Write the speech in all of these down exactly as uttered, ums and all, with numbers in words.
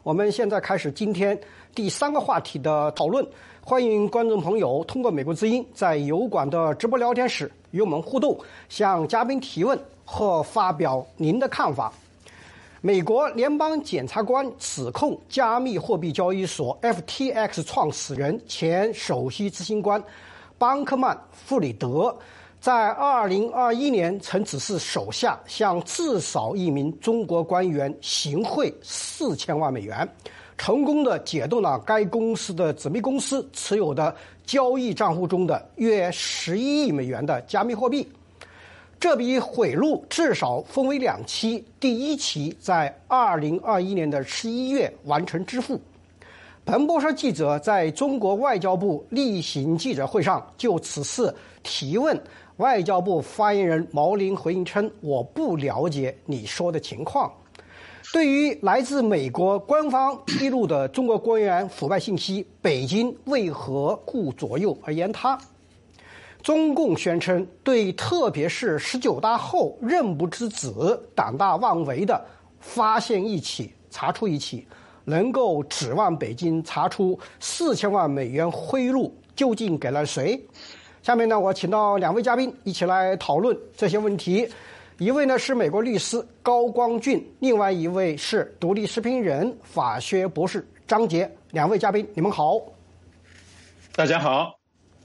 我们现在开始今天第三个话题的讨论。欢迎观众朋友通过美国之音在油管的直播聊天室与我们互动，向嘉宾提问或发表您的看法。美国联邦检察官指控加密货币交易所 F T X 创始人、前首席执行官邦克曼·弗里德在二零二一年曾指示手下向至少一名中国官员行贿四千万美元，成功的解冻了该公司的子公司持有的交易账户中的约十一亿美元的加密货币。这笔贿赂至少分为两期，第一期在二零二一年的十一月完成支付。彭博社记者在中国外交部例行记者会上就此事提问，外交部发言人毛宁回应称：“我不了解你说的情况。”对于来自美国官方披露的中国官员腐败信息，北京为何顾左右而言他？中共宣称对特别是十九大后任不知子、胆大妄为的发现一起、查出一起，能够指望北京查出四千万美元贿赂究竟给了谁？下面呢，我请到两位嘉宾一起来讨论这些问题。一位呢是美国律师高光俊，另外一位是独立视频人、法学博士张杰。两位嘉宾，你们好。 大家好。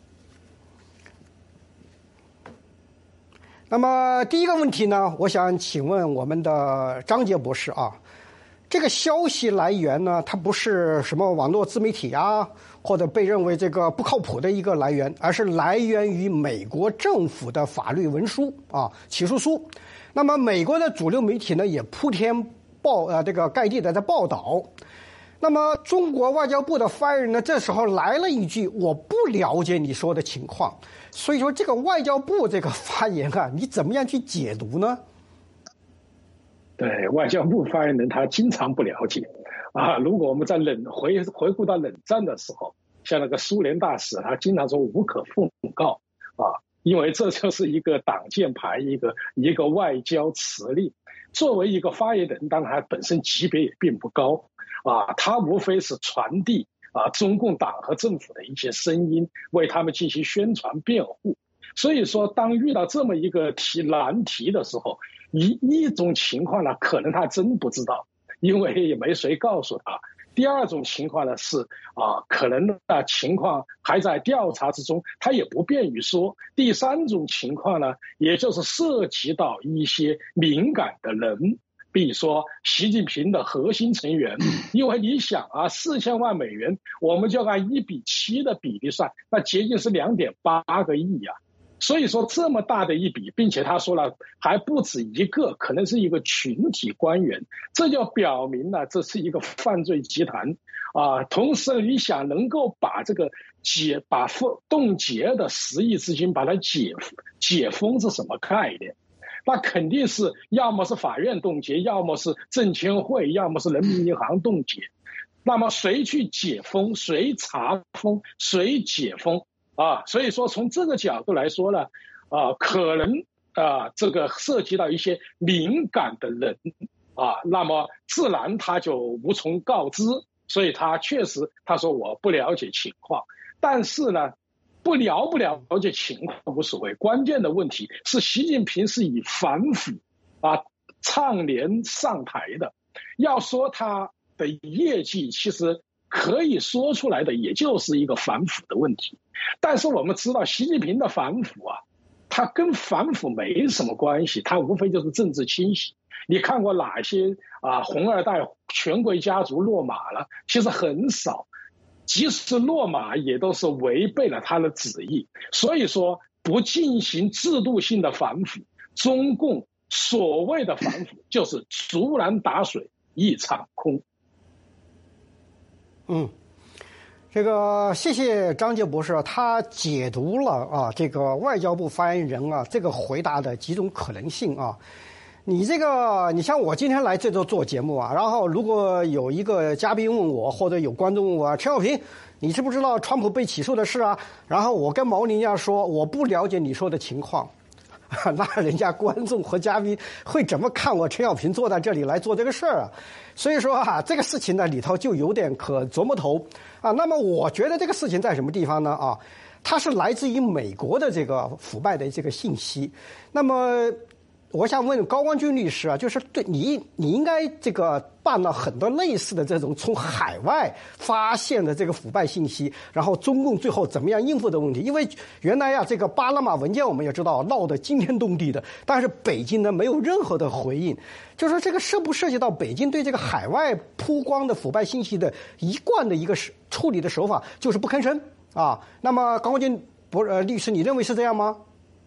那么第一个问题呢，我想请问我们的张杰博士啊，这个消息来源呢，它不是什么网络自媒体啊，或者被认为这个不靠谱的一个来源，而是来源于美国政府的法律文书啊，起诉书。那么美国的主流媒体呢，也铺天报呃这个盖地的在报道。那么中国外交部的发言人呢，这时候来了一句：“我不了解你说的情况。”所以说，这个外交部这个发言啊，你怎么样去解读呢？ 对，外交部发言人他经常不了解啊。如果我们在冷回回顾到冷战的时候，像那个苏联大使，他经常说无可奉告啊，因为这就是一个挡箭牌，一个一个外交辞令。作为一个发言人，当然他本身级别也并不高啊，他无非是传递啊中共党和政府的一些声音，为他们进行宣传辩护。所以说，当遇到这么一个题难题的时候，一一种情况呢，可能他真不知道，因为也没谁告诉他。第二种情况呢是啊，可能的情况还在调查之中，他也不便于说。第三种情况呢，也就是涉及到一些敏感的人，比如说习近平的核心成员，因为你想啊，四千万美元，我们就按一比七的比例算，那接近是两点八个亿呀、啊。所以说这么大的一笔，并且他说了还不止一个，可能是一个群体官员，这就表明了这是一个犯罪集团啊。同时你想能够把这个解把冻结的十亿资金把它解解封是什么概念？那肯定是要么是法院冻结，要么是证监会，要么是人民银行冻结。那么谁去解封？谁查封？谁解封？啊，所以说从这个角度来说呢，啊，可能啊，这个涉及到一些敏感的人啊，那么自然他就无从告知，所以他确实他说我不了解情况，但是呢，不了不了解情况无所谓，关键的问题是习近平是以反腐啊倡廉上台的，要说他的业绩，其实可以说出来的也就是一个反腐的问题。但是我们知道习近平的反腐啊，他跟反腐没什么关系，他无非就是政治清洗。你看过哪些啊红二代权贵家族落马了？其实很少，即使落马也都是违背了他的旨意。所以说不进行制度性的反腐，中共所谓的反腐就是竹篮打水一场空。 嗯，这个谢谢张杰博士，他解读了啊这个外交部发言人啊这个回答的几种可能性啊。你这个，你像我今天来这周做节目啊，然后如果有一个嘉宾问我，或者有观众问我，陈小平，你知不知道川普被起诉的事啊？然后我跟毛宁一样说，我不了解你说的情况。 那人家观众和嘉宾会怎么看我陈小平坐在这里来做这个事儿啊？所以说啊，这个事情呢里头就有点可琢磨头啊。那么我觉得这个事情在什么地方呢？啊，它是来自于美国的这个腐败的这个信息。那么我想问高光军律师啊，就是对你，你应该这个办了很多类似的这种从海外发现的这个腐败信息，然后中共最后怎么样应付的问题？因为原来呀、啊，这个巴拿马文件我们也知道闹得惊天动地的，但是北京呢没有任何的回应，就是说这个涉不涉及到北京对这个海外曝光的腐败信息的一贯的一个处理的手法，就是不吭声啊？那么高光军博呃律师，你认为是这样吗？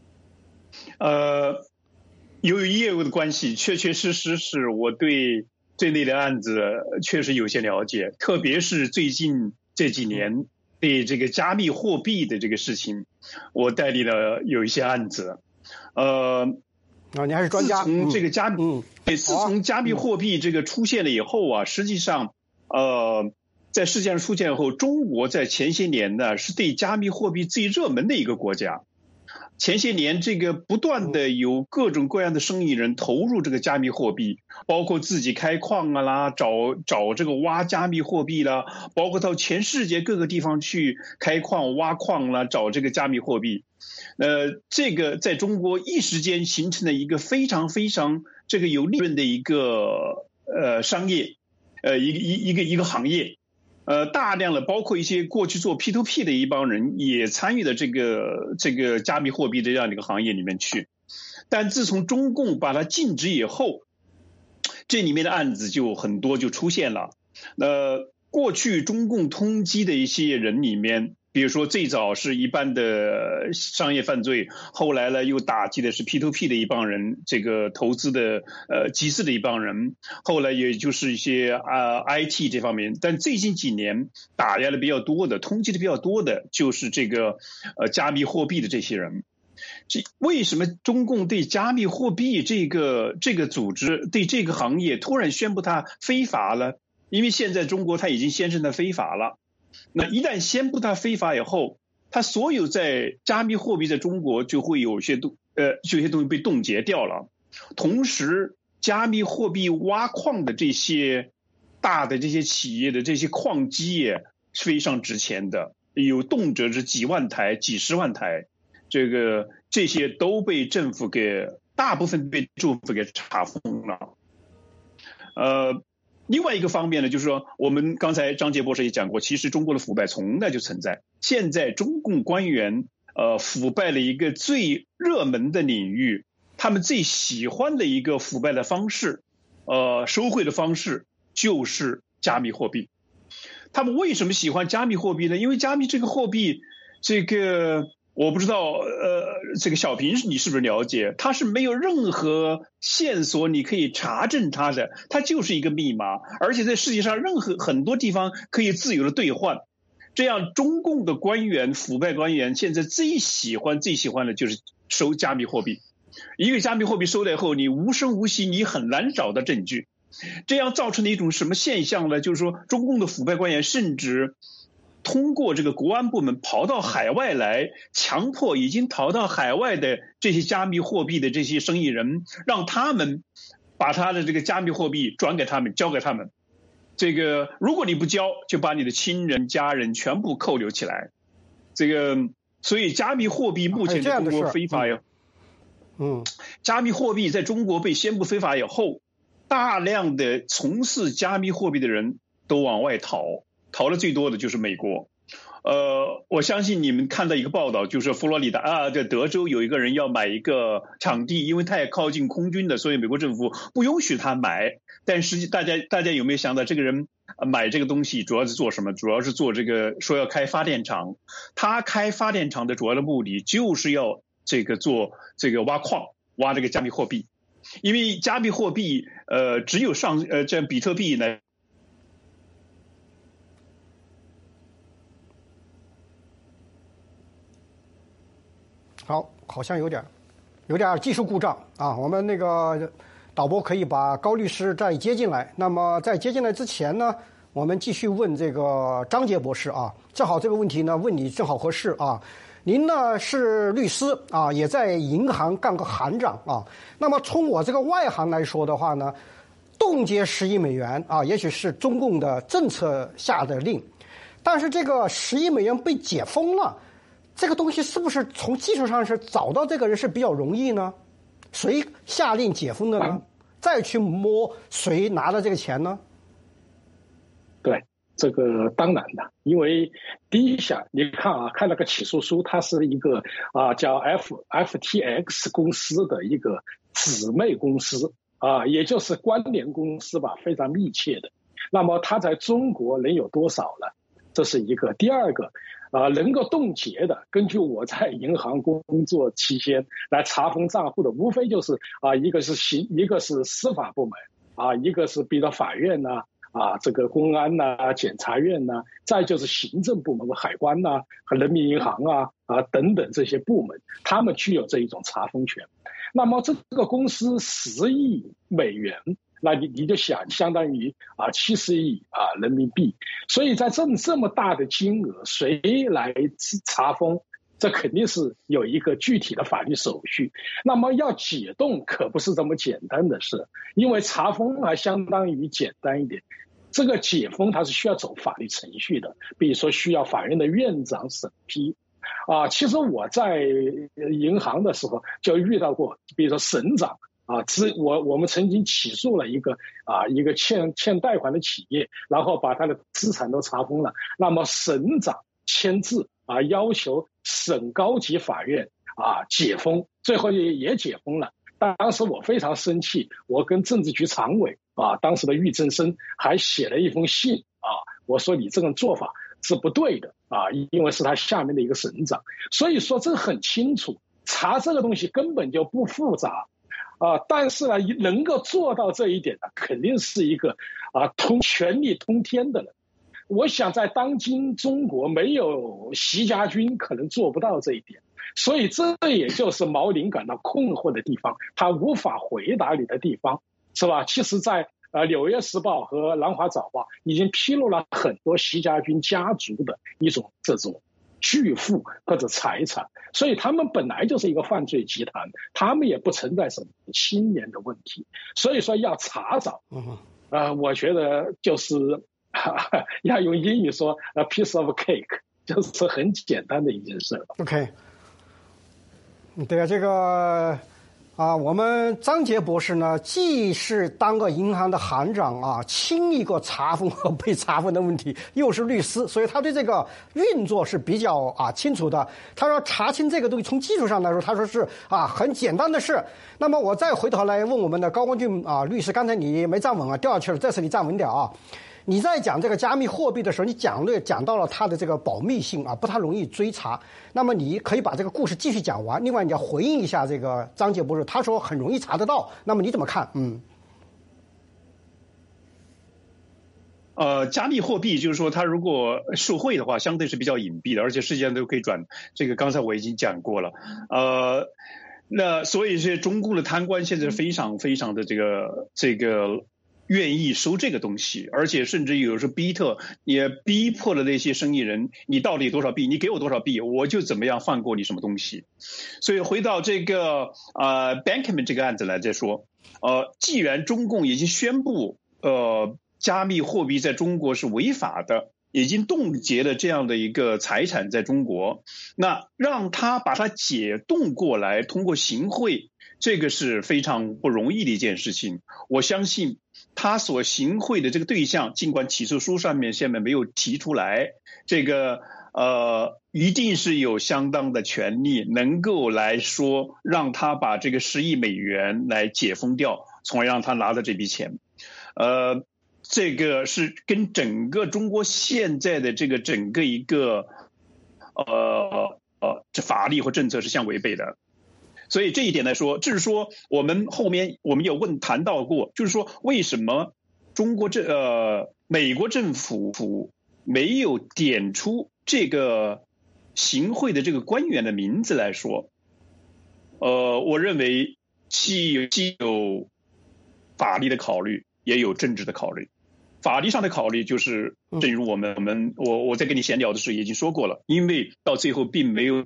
呃。由于业务的关系，确确实实是我对这类的案子确实有些了解，特别是最近这几年对这个加密货币的这个事情，我代理了有一些案子。呃， 啊，你还是专家。 自从这个加密， 嗯， 对，自从加密货币这个出现了以后啊，实际上，呃，在世界上出现后，中国在前些年呢是对加密货币最热门的一个国家。前些年，这个不断的有各种各样的生意人投入这个加密货币，包括自己开矿啊啦，找找这个挖加密货币啦，包括到全世界各个地方去开矿、挖矿啦，找这个加密货币。呃，这个在中国一时间形成了一个非常非常这个有利润的一个呃商业，呃一个一一个一个行业。呃，大量的包括一些过去做 P to P 的一帮人也参与了这个这个加密货币的这样的一个行业里面去，但自从中共把它禁止以后，这里面的案子就很多就出现了。呃，过去中共通缉的一些人里面，比如说最早是一般的商业犯罪，后来呢又打击的是 P to P 的一帮人，这个投资的呃集资的一帮人，后来也就是一些啊、呃、I T 这方面，但最近几年打压的比较多的，通缉的比较多的就是这个呃加密货币的这些人。这为什么中共对加密货币这个这个组织对这个行业突然宣布它非法了？因为现在中国它已经宣称它非法了。那一旦宣布它非法以后，它所有在加密货币在中国就会有些东呃有些东西被冻结掉了。同时，加密货币挖矿的这些大的这些企业的这些矿机也是非常值钱的，有动辄是几万台、几十万台，这个这些都被政府给大部分被政府给查封了。呃。另外一个方面呢，就是说，我们刚才张杰博士也讲过，其实中国的腐败从来就存在。现在中共官员呃腐败了一个最热门的领域，他们最喜欢的一个腐败的方式，呃，收贿的方式就是加密货币。他们为什么喜欢加密货币呢？因为加密这个货币，这个我不知道，呃，这个小平你是不是了解？它是没有任何线索你可以查证它的，它就是一个密码，而且在世界上任何很多地方可以自由的兑换。这样，中共的官员、腐败官员现在最喜欢、最喜欢的就是收加密货币。一个加密货币收来后，你无声无息，你很难找到证据。这样造成了一种什么现象呢？就是说，中共的腐败官员甚至通过这个国安部门跑到海外来，强迫已经逃到海外的这些加密货币的这些生意人，让他们把他的这个加密货币转给他们，交给他们。这个如果你不交，就把你的亲人家人全部扣留起来。这个所以加密货币目前在中国非法呀。 嗯， 加密货币在中国被宣布非法以后，大量的从事加密货币的人都往外逃。逃的最多的就是美国，呃，我相信你们看到一个报道，就是佛罗里达啊，在德州有一个人要买一个场地，因为他也靠近空军的，所以美国政府不允许他买。但实际大家大家有没有想到，这个人买这个东西主要是做什么？主要是做这个说要开发电厂，他开发电厂的主要的目的就是要这个做这个挖矿，挖这个加密货币，因为加密货币呃只有上呃这比特币呢。 好，好像有点，有点技术故障啊。我们那个导播可以把高律师再接进来。那么在接进来之前呢，我们继续问这个张杰博士啊。正好这个问题呢问你正好合适啊。 您呢是律师啊，也在银行干过行长啊。那么从我这个外行来说的话呢，冻结十亿美元啊，也许是中共的政策下的令，但是这个十亿美元被解封了，这个东西是不是从技术上是找到这个人是比较容易呢？谁下令解封的呢？啊、再去摸谁拿了这个钱呢？ 对。这个当然的，因为第一下你看啊，看那个起诉书，它是一个啊叫 F F T X 公司的一个姊妹公司啊，也就是关联公司吧，非常密切的。那么它在中国能有多少呢？这是一个。第二个啊，能够冻结的，根据我在银行工作期间来查封账户的，无非就是啊，一个是行，一个是司法部门啊，一个是比如法院呐、啊。啊，这个公安呐、啊、检察院呐、啊，再就是行政部门和海关呐、啊、和人民银行啊啊等等这些部门，他们具有这一种查封权。那么这个公司十亿美元，那你你就想，相当于啊七十亿啊人民币。所以在这这么大的金额，谁来查封？这肯定是有一个具体的法律手续。那么要解冻可不是这么简单的事，因为查封还相当于简单一点，这个解封它是需要走法律程序的，比如说需要法院的院长审批。啊，其实我在银行的时候就遇到过，比如说省长啊，我我们曾经起诉了一个啊一个欠欠贷款的企业，然后把他的资产都查封了，那么省长签字啊，要求省高级法院啊解封，最后也也解封了。当时我非常生气，我跟政治局常委啊，当时的郁振声还写了一封信啊，我说你这种做法是不对的啊，因为是他下面的一个省长。所以说这很清楚，查这个东西根本就不复杂啊，但是呢，能够做到这一点的，肯定是一个啊通权力通天的人。我想在当今中国，没有习家军可能做不到这一点，所以这也就是毛宁感到困惑的地方，他无法回答你的地方，是吧？其实在呃《纽约时报》和《南华早报》已经披露了很多习家军家族的一种这种巨富或者财产，所以他们本来就是一个犯罪集团，他们也不存在什么青年的问题，所以说要查找，呃，我觉得就是。要用英语说 a piece of cake， 就是很简单的一件事。 OK， 对啊，这个啊，我们张杰博士呢，既是当个银行的行长啊，亲历过查封和被查封的问题，又是律师，所以他对这个运作是比较啊清楚的。他说查清这个东西，从技术上来说，他说是啊很简单的事。那么我再回头来问我们的高光俊啊律师，刚才你没站稳啊，掉下去了，这次你站稳点啊。你在讲这个加密货币的时候，你讲了讲到了它的这个保密性啊，不太容易追查。那么你可以把这个故事继续讲完。另外，你要回应一下这个张杰博士，他说很容易查得到。那么你怎么看？嗯， 呃，加密货币就是说，它如果受贿的话，相对是比较隐蔽的，而且世界上都可以转。这个刚才我已经讲过了。呃，那所以这中共的贪官现在非常非常的这个这个。愿意收这个东西，而且甚至有时候逼特也逼迫了那些生意人，你到底多少币，你给我多少币，我就怎么样放过你什么东西。所以回到这个呃 Bankman 这个案子来再说，呃，既然中共已经宣布呃加密货币在中国是违法的，已经冻结了这样的一个财产在中国，那让他把它解冻过来，通过行贿，这个是非常不容易的一件事情。我相信他所行贿的这个对象，尽管起诉书上面现在没有提出来，这个呃一定是有相当的权利能够来说让他把这个十亿美元来解封掉，从而让他拿到这笔钱。呃这个是跟整个中国现在的这个整个一个呃呃这法律和政策是相违背的。所以这一点来说，就是说我们后面我们有问谈到过，就是说为什么中国这呃美国政府没有点出这个行贿的这个官员的名字来说，呃，我认为既有既有法律的考虑，也有政治的考虑。法律上的考虑就是，正如我们我们我我在跟你闲聊的时候已经说过了，因为到最后并没有定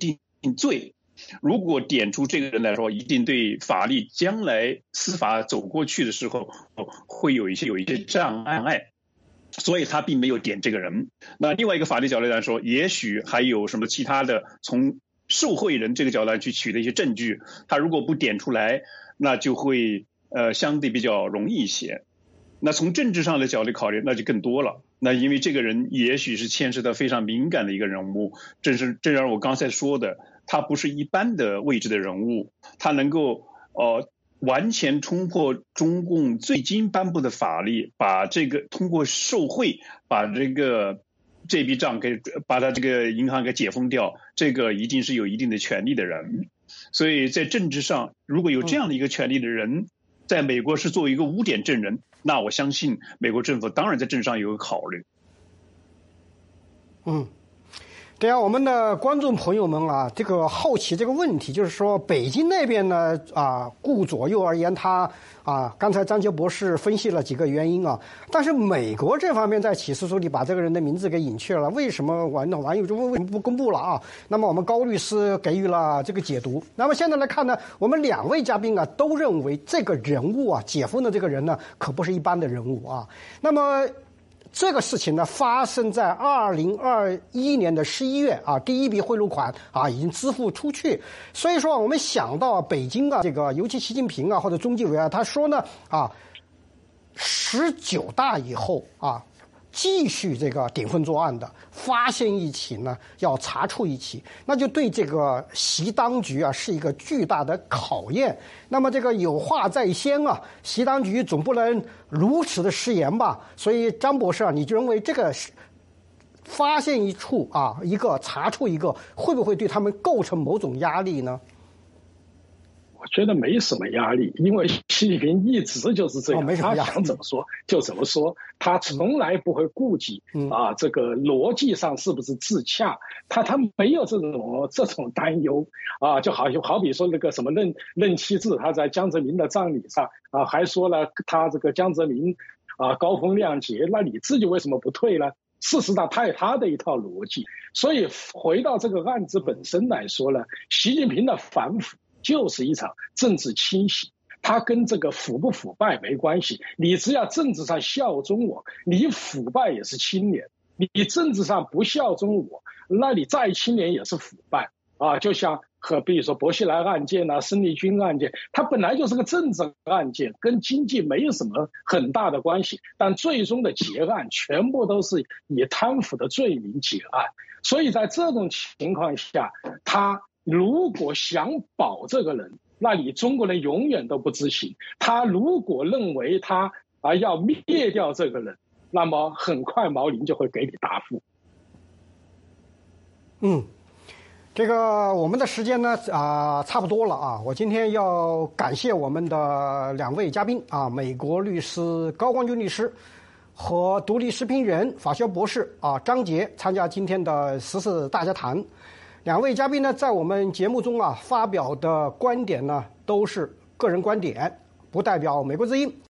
罪。如果点出这个人来说，一定对法律将来司法走过去的时候会有一些有一些障碍，所以他并没有点这个人。那另外一个法律角度来说，也许还有什么其他的从受贿人这个角度去取得一些证据，他如果不点出来，那就会呃相对比较容易一些。那从政治上的角度考虑，那就更多了。那因为这个人也许是牵涉到非常敏感的一个人物，正是正如我刚才说的，他不是一般的位置的人物，他能够呃完全冲破中共最近颁布的法律，把这个通过受贿把这个这笔账给把他这个银行给解封掉，这个一定是有一定的权利的人。所以在政治上，如果有这样的一个权利的人，在美国是作为一个污点证人，那我相信美国政府当然在政治上有个考虑。 嗯。对啊，我们的观众朋友们啊，这个好奇这个问题，就是说北京那边呢啊，顾左右而言他啊，刚才张杰博士分析了几个原因啊，但是美国这方面在起诉书里把这个人的名字给隐去了，为什么网网友就问为什么不公布了啊？那么我们高律师给予了这个解读。那么现在来看呢，我们两位嘉宾啊都认为这个人物啊，解封的这个人呢，可不是一般的人物啊。那么这个事情呢，发生在二零二一年的十一月啊，第一笔贿赂款啊已经支付出去。所以说，我们想到北京啊，这个尤其习近平啊或者中纪委啊，他说呢啊，十九大以后啊，继续这个顶风作案的，发现一起呢要查处一起，那就对这个习当局啊是一个巨大的考验。那么这个有话在先啊，习当局总不能如此的失言吧？所以张博士啊，你就认为这个发现一处啊，一个查处一个，会不会对他们构成某种压力呢？ 我觉得没什么压力，因为习近平一直就是这样， 哦、 他想怎么说就怎么说，他从来不会顾及、嗯、啊这个逻辑上是不是自洽，他他没有这种这种担忧啊，就好好比说那个什么任任期制，他在江泽民的葬礼上啊还说了他这个江泽民啊高风亮节，那你自己为什么不退呢？事实上他有他的一套逻辑，所以回到这个案子本身来说呢，习近平的反腐就是一场政治清洗，它跟这个腐不腐败没关系。你只要政治上效忠我，你腐败也是清廉；你政治上不效忠我，那你再清廉也是腐败啊。就像和比如说薄熙来案件啊、孙立军案件，它本来就是个政治案件，跟经济没有什么很大的关系，但最终的结案全部都是以贪腐的罪名结案。所以在这种情况下，他如果想保这个人，那你中国人永远都不知情。他如果认为他啊要灭掉这个人，那么很快毛宁就会给你答复。 嗯，这个我们的时间呢啊、呃、差不多了啊。我今天要感谢我们的两位嘉宾啊，美国律师高光军律师和独立时评人法学博士啊张杰参加今天的时事大家谈。两位嘉宾呢，在我们节目中啊发表的观点呢，都是个人观点，不代表美国之音。